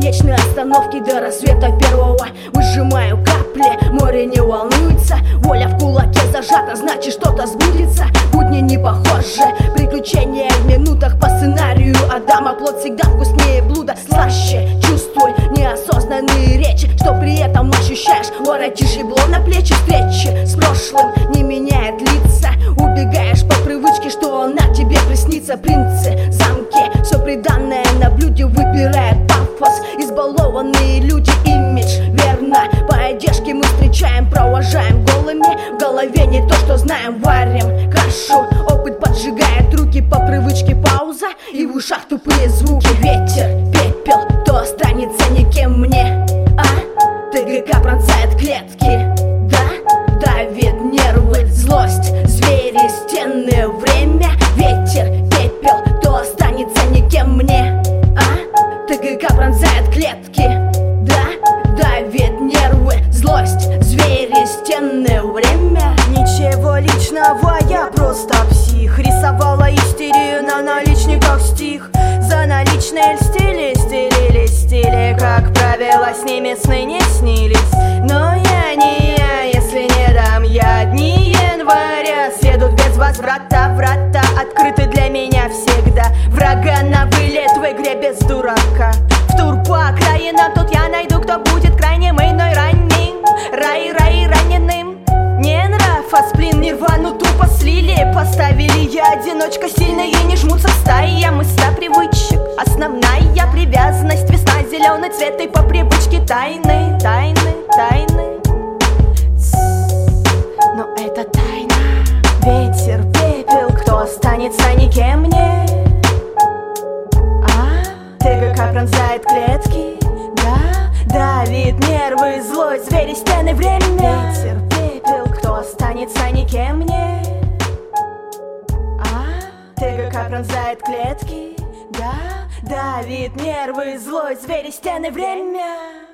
конечной остановки до рассвета первого. Выжимаю капли, море не волнуется. Воля в кулаке зажата, значит что-то сбудется. Будни не похожи, приключения в минутах по сценарию Адама. Плод всегда вкуснее блуда, слаще. Чувствуй неосознанные речи, что при этом ощущаешь. Воротишь ебло на плечи, встречи с прошлым не меняет лица. Убегаешь по привычке, что она тебе приснится. Принцы, замки, все приданное на блюде выбирает пафос. Избалованные люди, имидж, верно. По одежке мы встречаем, провожаем голыми. В голове не то, что знаем, варим кашу. Опыт поджигает руки, по привычке пауза. И в ушах тупые звуки. Ветер, пепел, кто останется никем мне? ТГК пронзает клетки, да? Давит нервы, злость, звери, стены, время. Ветер, пепел, кто останется никем мне? ТГК пронзает клетки, да? Давит нервы, злость, звери, стены, время. Ничего личного, я просто псих. Рисовала истерию на наличниках стих. За наличные льстили, стили. Как правило, с ними сны не снились. Но я не я, если не дам я. Дни января съедут без возврата. Врата открыты для меня всегда. Врага на вылет в игре без дурака. В тур по окраинам тут я найду, кто будет крайним иной ранним. Рай раненым. Не нрав, а сплин, нирвану тупо слили. Поставили я одиночка, сильные не жмутся в стае. Мысля привычек, основная привязанность. Весна, зеленый цвет и по привычке тайны. Но это тайна. Ветер, пепел, кто останется никем мне? ТГК пронзает клетки, да? Давит нервы, злость, звери, стены, время. Ветер, пепел, кто останется никем мне? ТГК пронзает клетки, да? Давит нервы, злость, звери, стены, время.